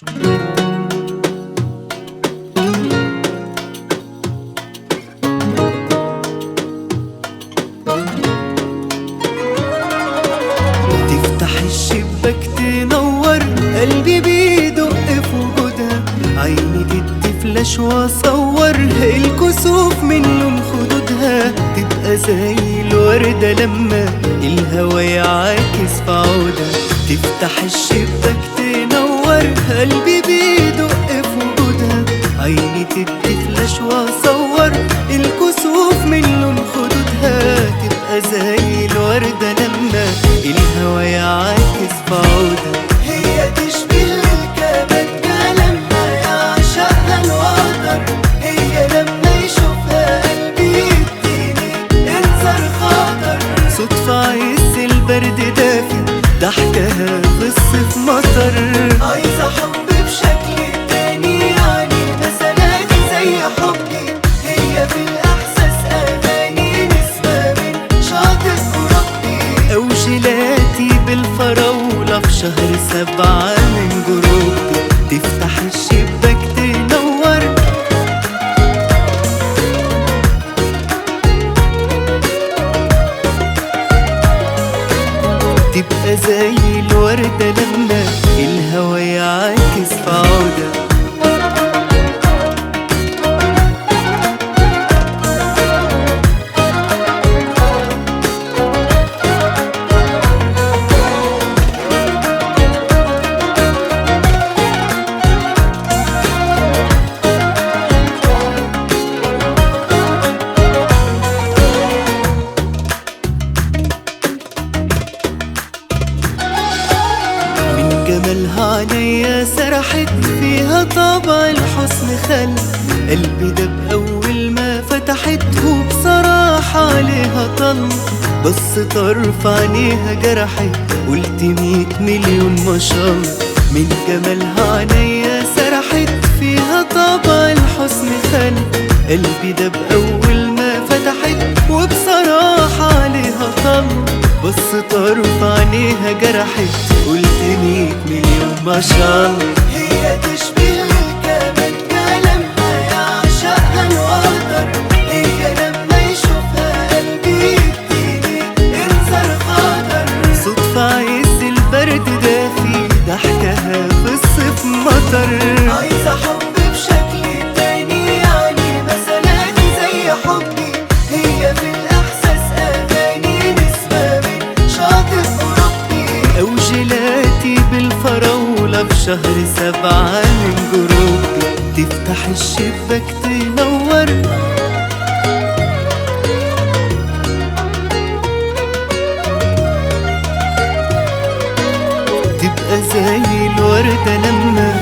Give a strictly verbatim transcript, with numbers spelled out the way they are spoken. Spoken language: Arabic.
تفتح الشباك تنور، قلبي بيدق في وجودها، عيني تدي فلاش واصور الكسوف من لون خدودها، تبقى زي الوردة لما الهوا يعاكس في عودها. تفتح الشباك تنور، قلبي بيدق في وجودها، عيني تدي فلاش واصور الكسوف من لون خدودها، تبقى زي الوردة لما الهوا يعاكس في عودها. هي تشبه الكبنجة لما يعشقها الوتر، هي لما يشوفها قلبي يديني انذار خطر. صدفة عز البرد دافي، ضحكها في الصيف مطر، عايزة حب بشكل تاني، يعني مسألة زي حبي، هي في الإحساس أغاني نسمة من شاطئ أوروبي، أو جيلاتي بالفراولة في شهر سبعة من جروبي. تفتح الشباك تنور، تبقى زي الوردة لما الهوا يعاكس في عودها. جمالها عينيا سرحت فيها، طابع الحسن خل قلبي ده بأول ما فتحته، بصراحة عليها طل، بس طرف عينيها جرحت، قلت مية مليون ما شاء الله. من جمالها عينيا سرحت فيها، طابع الحسن خل قلبي ده بأول ما فتحت، وبصراحة عليها طل، بس طرف عينيها جرحت، قلت مية مليون ما شاء الله. هي تشبه الكبنجة لما يعشقها الوتر، هي لما يشوفها قلبي يديني انذار خطر. صدفة عز البرد دافي، ضحكها في الصيف مطر، عايزة حب بشكل تاني، يعني مسألة زي حبي، هي في الإحساس أغاني نسمة من شاطئ أوروبي، أو جيلاتي بالفراولة في شهر سبعة من جروبي. تفتح الشباك تنور، تبقى زي الوردة لما